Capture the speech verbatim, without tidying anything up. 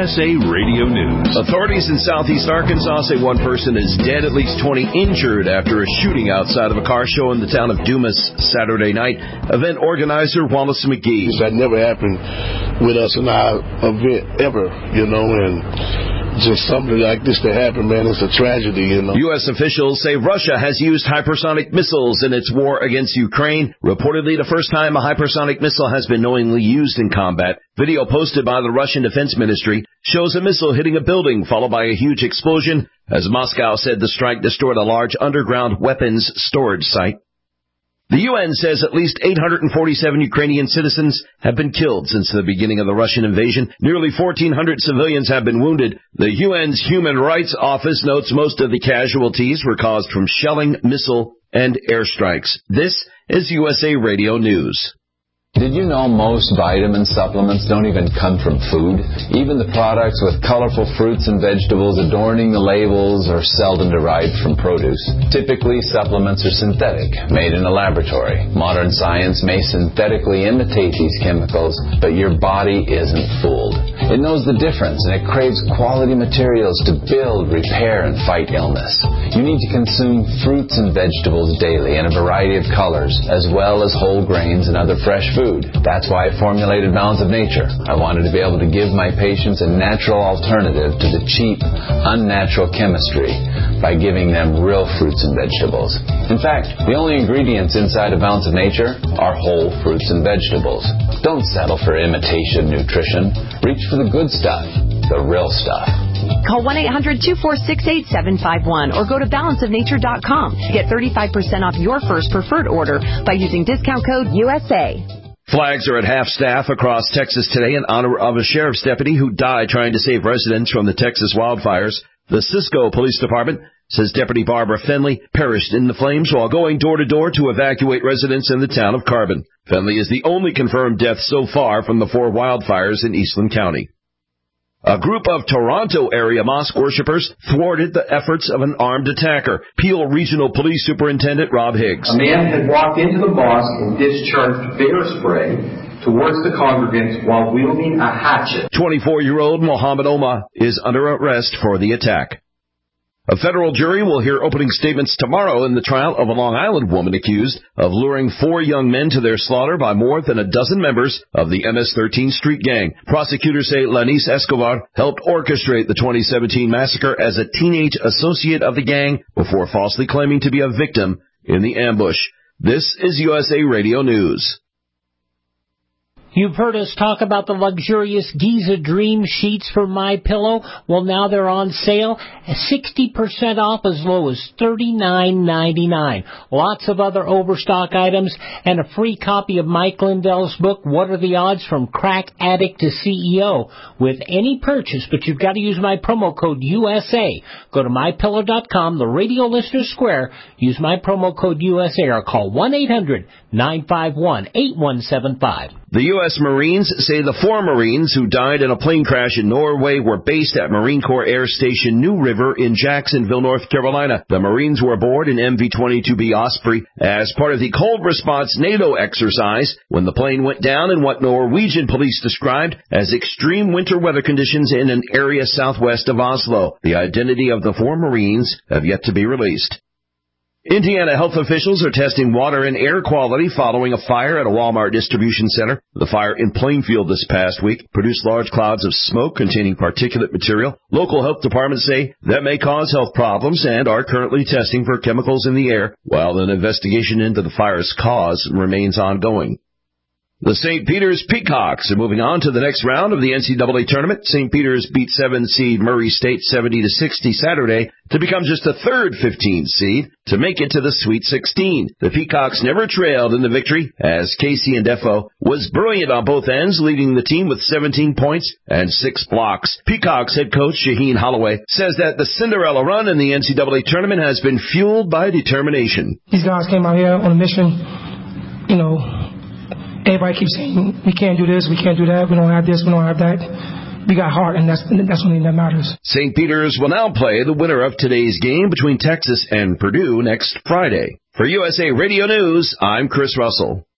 S A Radio News. Authorities in southeast Arkansas say one person is dead, at least twenty injured after a shooting outside of a car show in the town of Dumas Saturday night. Event organizer Wallace McGee. That never happened with us in our event ever, you know, and just something like this to happen, man, it's a tragedy, you know. U S officials say Russia has used hypersonic missiles in its war against Ukraine. Reportedly, the first time a hypersonic missile has been knowingly used in combat. Video posted by the Russian Defense Ministry shows a missile hitting a building, followed by a huge explosion, as Moscow said the strike destroyed a large underground weapons storage site. The U N says at least eight hundred forty-seven Ukrainian citizens have been killed since the beginning of the Russian invasion. Nearly fourteen hundred civilians have been wounded. The U N's Human Rights Office notes most of the casualties were caused from shelling, missile, and airstrikes. This is U S A Radio News. Did you know most vitamin supplements don't even come from food? Even the products with colorful fruits and vegetables adorning the labels are seldom derived from produce. Typically, supplements are synthetic, made in a laboratory. Modern science may synthetically imitate these chemicals, but your body isn't fooled. It knows the difference, and it craves quality materials to build, repair, and fight illness. You need to consume fruits and vegetables daily in a variety of colors, as well as whole grains and other fresh foods. That's why I formulated Balance of Nature. I wanted to be able to give my patients a natural alternative to the cheap, unnatural chemistry by giving them real fruits and vegetables. In fact, the only ingredients inside of Balance of Nature are whole fruits and vegetables. Don't settle for imitation nutrition. Reach for the good stuff, the real stuff. Call one eight hundred two four six eight seven five one or go to balance of nature dot com to get thirty-five percent off your first preferred order by using discount code U S A. Flags are at half-staff across Texas today in honor of a sheriff's deputy who died trying to save residents from the Texas wildfires. The Cisco Police Department says Deputy Barbara Fenley perished in the flames while going door-to-door to evacuate residents in the town of Carbon. Fenley is the only confirmed death so far from the four wildfires in Eastland County. A group of Toronto area mosque worshippers thwarted the efforts of an armed attacker. Peel Regional Police Superintendent Rob Higgs. A man had walked into the mosque and discharged bear spray towards the congregants while wielding a hatchet. twenty-four-year-old Mohammed Omar is under arrest for the attack. A federal jury will hear opening statements tomorrow in the trial of a Long Island woman accused of luring four young men to their slaughter by more than a dozen members of the M S thirteen Street Gang. Prosecutors say Lanice Escobar helped orchestrate the twenty seventeen massacre as a teenage associate of the gang before falsely claiming to be a victim in the ambush. This is U S A Radio News. You've heard us talk about the luxurious Giza Dream sheets from MyPillow. Well, now they're on sale, sixty percent off as low as thirty-nine ninety-nine. Lots of other overstock items and a free copy of Mike Lindell's book, What Are the Odds from Crack Addict to C E O, with any purchase, but you've got to use my promo code U S A. Go to my pillow dot com, the Radio Listener Square, use my promo code U S A, or call one eight hundred nine five one eight one seven five. The U S Marines say the four Marines who died in a plane crash in Norway were based at Marine Corps Air Station New River in Jacksonville, North Carolina. The Marines were aboard an M V twenty-two B Osprey as part of the Cold Response NATO exercise when the plane went down in what Norwegian police described as extreme winter weather conditions in an area southwest of Oslo. The identity of the four Marines have yet to be released. Indiana health officials are testing water and air quality following a fire at a Walmart distribution center. The fire in Plainfield this past week produced large clouds of smoke containing particulate material. Local health departments say that may cause health problems and are currently testing for chemicals in the air, while an investigation into the fire's cause remains ongoing. The Saint Peter's Peacocks are moving on to the next round of the N C double A tournament. Saint Peter's beat seven seed Murray State seventy to sixty Saturday to become just the third fifteenth seed to make it to the Sweet sixteen. The Peacocks never trailed in the victory as Casey Indefo was brilliant on both ends, leading the team with seventeen points and six blocks. Peacocks head coach Shaheen Holloway says that the Cinderella run in the N C double A tournament has been fueled by determination. These guys came out here on a mission, you know. Everybody keeps saying, we can't do this, we can't do that, we don't have this, we don't have that. We got heart, and that's that's one thing that matters. Saint Peter's will now play the winner of today's game between Texas and Purdue next Friday. For U S A Radio News, I'm Chris Russell.